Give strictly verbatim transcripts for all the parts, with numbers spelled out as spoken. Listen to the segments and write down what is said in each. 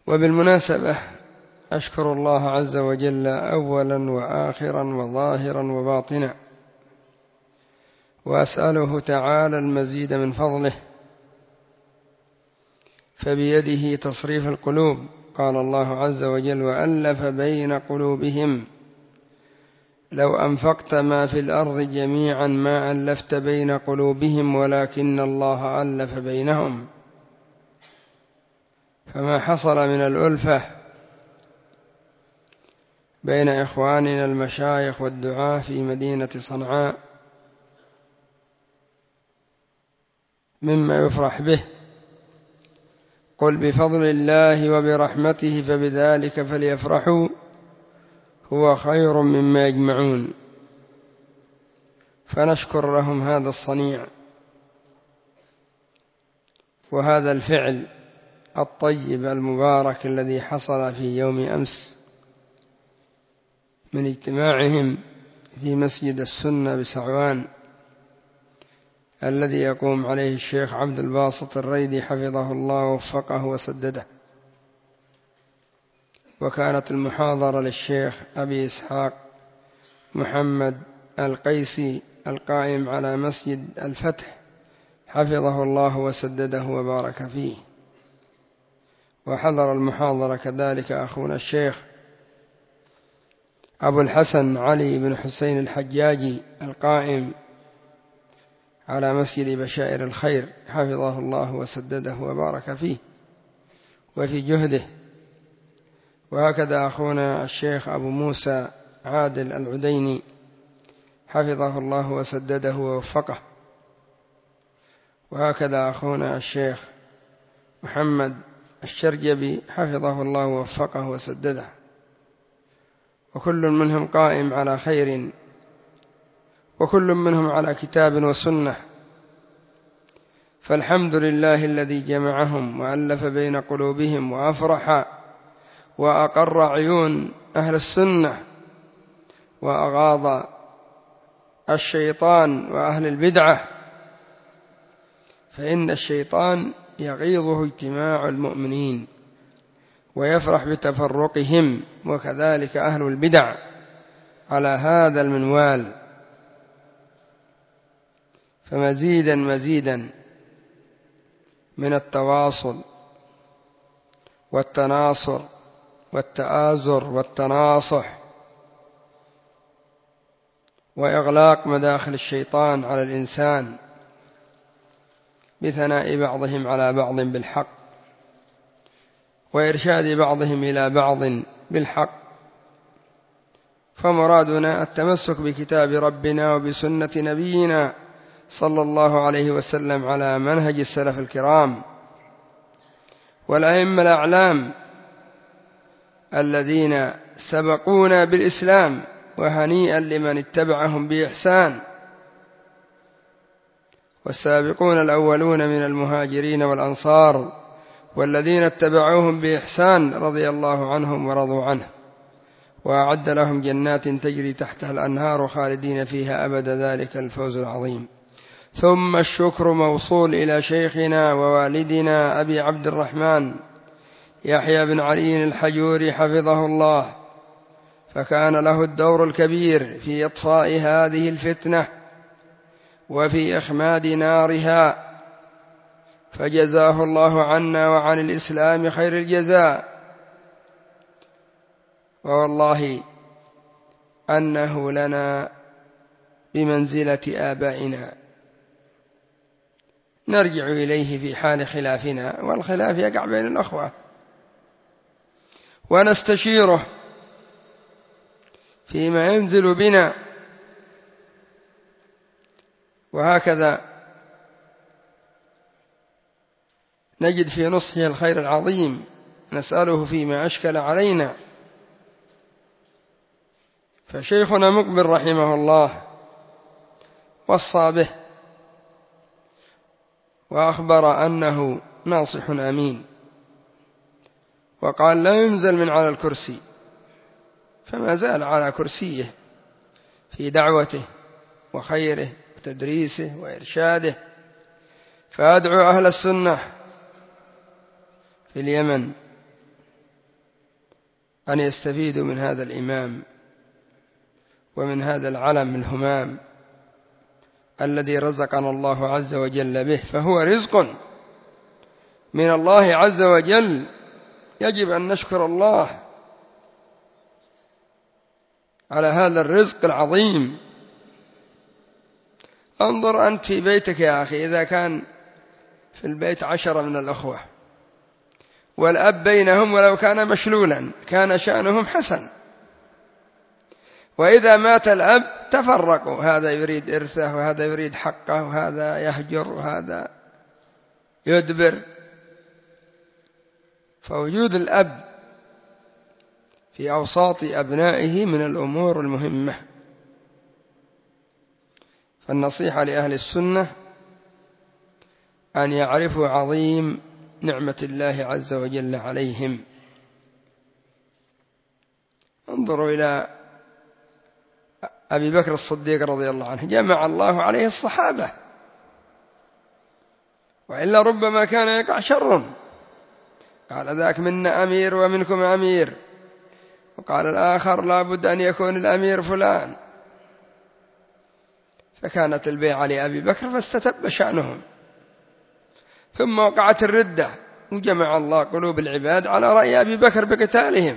وبالمناسبة أشكر الله عز وجل أولا وآخرا وظاهرا وباطنا، وأسأله تعالى المزيد من فضله، فبيده تصريف القلوب. قال الله عز وجل: وألف بين قلوبهم لو أنفقت ما في الأرض جميعا ما ألفت بين قلوبهم ولكن الله ألف بينهم. فما حصل من الألفة بين إخواننا المشايخ والدعاة في مدينة صنعاء مما يفرح به، قل بفضل الله وبرحمته فبذلك فليفرحوا هو خير مما يجمعون. فنشكر لهم هذا الصنيع وهذا الفعل الطيب المبارك الذي حصل في يوم أمس من اجتماعهم في مسجد السنة بسعوان، الذي يقوم عليه الشيخ عبد الباسط الريدي حفظه الله ووفقه وسدده. وكانت المحاضرة للشيخ أبي إسحاق محمد القيسي القائم على مسجد الفتح حفظه الله وسدده وبارك فيه. وحضر المحاضرة كذلك أخونا الشيخ أبو الحسن علي بن حسين الحجاجي القائم على مسجد بشائر الخير حفظه الله وسدده وبارك فيه وفي جهده. وهكذا أخونا الشيخ أبو موسى عادل العديني حفظه الله وسدده ووفقه. وهكذا أخونا الشيخ محمد الشرجبي حفظه الله ووفقه وسدده. وكل منهم قائم على خير، وكل منهم على كتاب وسنة. فالحمد لله الذي جمعهم وألف بين قلوبهم وأفرح وأقر عيون أهل السنة وأغاض الشيطان وأهل البدعة، فإن الشيطان يغيظه اجتماع المؤمنين ويفرح بتفرقهم، وكذلك أهل البدع على هذا المنوال. فمزيدا مزيدا من التواصل والتناصر والتآزر والتناصح وإغلاق مداخل الشيطان على الإنسان بثناء بعضهم على بعض بالحق وإرشاد بعضهم إلى بعض بالحق. فمرادنا التمسك بكتاب ربنا وبسنة نبينا صلى الله عليه وسلم على منهج السلف الكرام والأئمة الأعلام الذين سبقونا بالإسلام، وهنيئا لمن اتبعهم بإحسان. والسابقون الأولون من المهاجرين والأنصار والذين اتبعوهم بإحسان رضي الله عنهم ورضوا عنه، وأعد لهم جنات تجري تحتها الأنهار خالدين فيها أبدا، ذلك الفوز العظيم. ثم الشكر موصول إلى شيخنا ووالدنا أبي عبد الرحمن يحيى بن علي الحجوري حفظه الله، فكان له الدور الكبير في إطفاء هذه الفتنة وفي إخماد نارها، فجزاه الله عنا وعن الإسلام خير الجزاء. ووالله أنه لنا بمنزلة آبائنا، نرجع إليه في حال خلافنا، والخلاف يقع بين الأخوة، ونستشيره فيما ينزل بنا. وهكذا نجد في نصحه الخير العظيم، نسأله فيما أشكل علينا. فشيخنا مقبل رحمه الله وصى به وأخبر أنه ناصح أمين، وقال لا ينزل من على الكرسي، فما زال على كرسيه في دعوته وخيره وتدريسه وإرشاده. فأدعو أهل السنة في اليمن أن يستفيدوا من هذا الإمام ومن هذا العلم الهمام الذي رزقنا الله عز وجل به، فهو رزق من الله عز وجل، يجب أن نشكر الله على هذا الرزق العظيم. انظر أنت في بيتك يا أخي، إذا كان في البيت عشرة من الأخوة والأب بينهم ولو كان مشلولا كان شأنهم حسن، وإذا مات الأب تفرقوا، هذا يريد إرثه وهذا يريد حقه وهذا يهجر وهذا يدبر. فوجود الأب في أوساط أبنائه من الأمور المهمة. فالنصيحة لأهل السنة أن يعرفوا عظيم نعمة الله عز وجل عليهم. انظروا إلى أبي بكر الصديق رضي الله عنه، جمع الله عليه الصحابة، وإلا ربما كان يقع شر. قال ذاك منا أمير ومنكم أمير، وقال الآخر لا بد أن يكون الأمير فلان. فكانت البيعة لأبي بكر فاستتب شأنهم، ثم وقعت الردة وجمع الله قلوب العباد على رأي أبي بكر بقتالهم.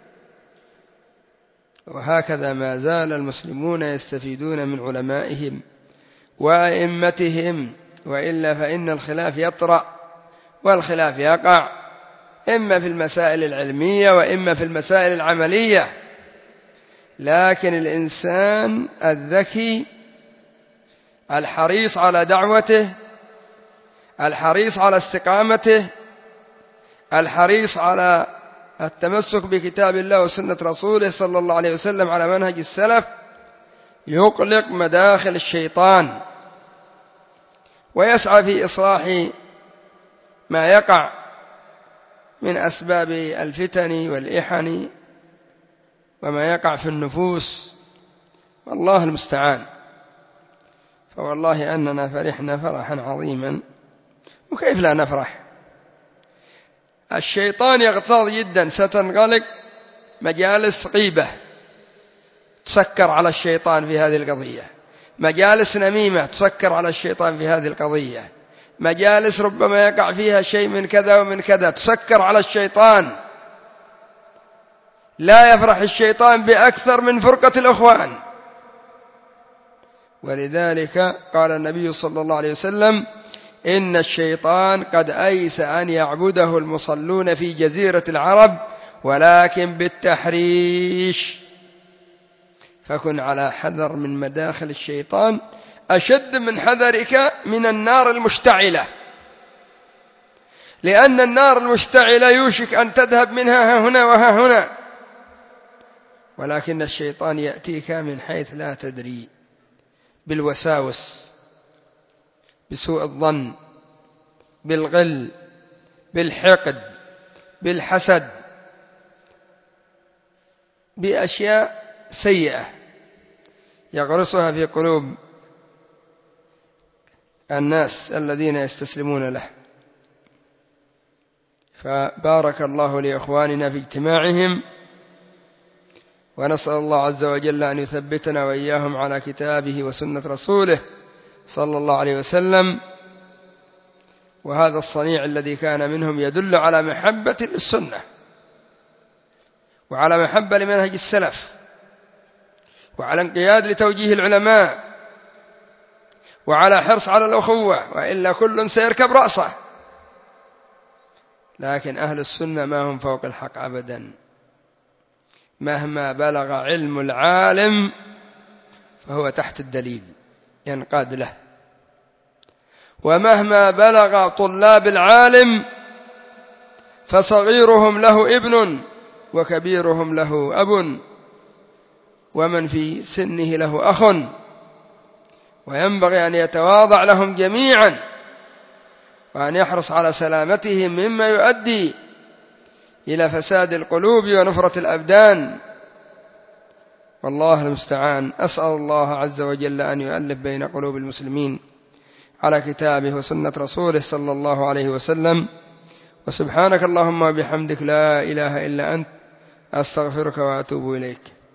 وهكذا ما زال المسلمون يستفيدون من علمائهم وأئمتهم، وإلا فإن الخلاف يطرأ والخلاف يقع، إما في المسائل العلمية وإما في المسائل العملية. لكن الإنسان الذكي الحريص على دعوته، الحريص على استقامته، الحريص على التمسك بكتاب الله وسنة رسوله صلى الله عليه وسلم على منهج السلف، يقلق مداخل الشيطان ويسعى في إصلاح ما يقع من أسباب الفتن والإحن وما يقع في النفوس، والله المستعان. فوالله أننا فرحنا فرحا عظيما، وكيف لا نفرح؟ الشيطان يغتاظ جدا، ستنغلق مجالس غيبة تسكر على الشيطان في هذه القضية، مجالس نميمة تسكر على الشيطان في هذه القضية، مجالس ربما يقع فيها شيء من كذا ومن كذا تسكر على الشيطان. لا يفرح الشيطان بأكثر من فرقة الأخوان. ولذلك قال النبي صلى الله عليه وسلم: إن الشيطان قد أيس أن يعبده المصلون في جزيرة العرب ولكن بالتحريش. فكن على حذر من مداخل الشيطان أشد من حذرك من النار المشتعلة، لأن النار المشتعلة يوشك أن تذهب منها ها هنا وها هنا، ولكن الشيطان يأتيك من حيث لا تدري، بالوساوس، بسوء الظن، بالغل، بالحقد، بالحسد، بأشياء سيئة يغرسها في قلوب الناس الذين يستسلمون له. فبارك الله لإخواننا في اجتماعهم، ونسأل الله عز وجل أن يثبتنا وإياهم على كتابه وسنة رسوله صلى الله عليه وسلم. وهذا الصنيع الذي كان منهم يدل على محبة للسنة وعلى محبة لمنهج السلف وعلى انقياد لتوجيه العلماء وعلى حرص على الأخوة، وإلا كل سيركب رأسه. لكن أهل السنة ما هم فوق الحق أبدا، مهما بلغ علم العالم فهو تحت الدليل ينقاد له، ومهما بلغ طلاب العالم فصغيرهم له ابن وكبيرهم له أب ومن في سنه له أخ، وينبغي أن يتواضع لهم جميعا وأن يحرص على سلامتهم مما يؤدي إلى فساد القلوب ونفرة الأبدان، والله المستعان. أسأل الله عز وجل أن يؤلف بين قلوب المسلمين على كتابه وسنة رسوله صلى الله عليه وسلم. وسبحانك اللهم وبحمدك لا إله إلا أنت أستغفرك وأتوب إليك.